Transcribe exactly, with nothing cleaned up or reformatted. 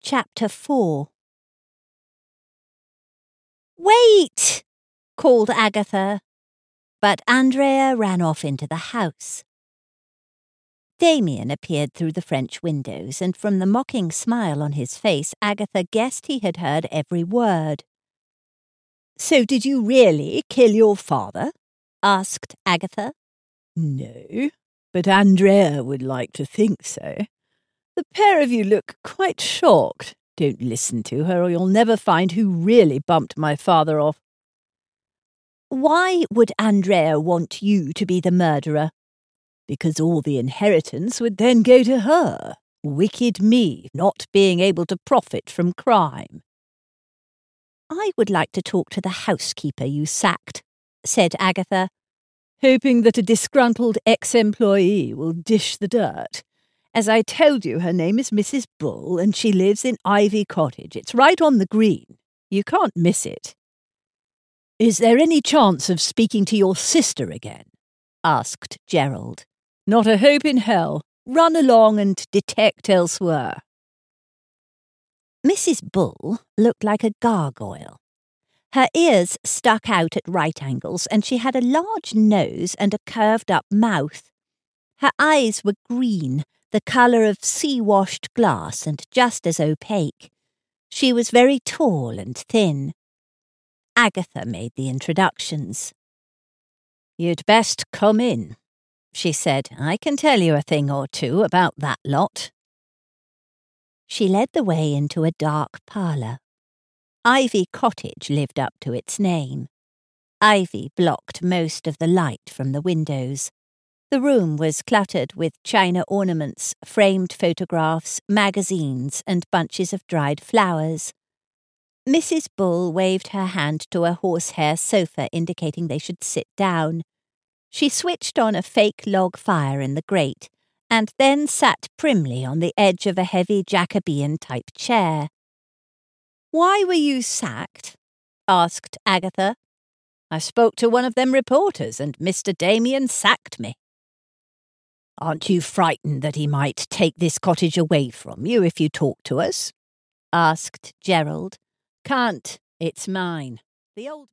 Chapter four. "Wait!" called Agatha, but Andrea ran off into the house. Damien appeared through the French windows, and from the mocking smile on his face, Agatha guessed he had heard every word. "So did you really kill your father?" asked Agatha. "No, but Andrea would like to think so. The pair of you look quite shocked. Don't listen to her, or you'll never find who really bumped my father off." "Why would Andrea want you to be the murderer?" "Because all the inheritance would then go to her. Wicked me, not being able to profit from crime." "I would like to talk to the housekeeper you sacked," said Agatha. "Hoping that a disgruntled ex-employee will dish the dirt. As I told you, her name is Missus Bull, and she lives in Ivy Cottage. It's right on the green. You can't miss it." "Is there any chance of speaking to your sister again?" asked Gerald. "Not a hope in hell. Run along and detect elsewhere." Missus Bull looked like a gargoyle. Her ears stuck out at right angles, and she had a large nose and a curved-up mouth. Her eyes were green, the colour of sea-washed glass, and just as opaque. She was very tall and thin. Agatha made the introductions. "You'd best come in," she said. "I can tell you a thing or two about that lot." She led the way into a dark parlour. Ivy Cottage lived up to its name. Ivy blocked most of the light from the windows. The room was cluttered with china ornaments, framed photographs, magazines, and bunches of dried flowers. Missus Bull waved her hand to a horsehair sofa, indicating they should sit down. She switched on a fake log fire in the grate, and then sat primly on the edge of a heavy Jacobean-type chair. "Why were you sacked?" asked Agatha. "I spoke to one of them reporters, and Mister Damien sacked me." "Aren't you frightened that he might take this cottage away from you if you talk to us?" asked Gerald. "Can't. It's mine. The old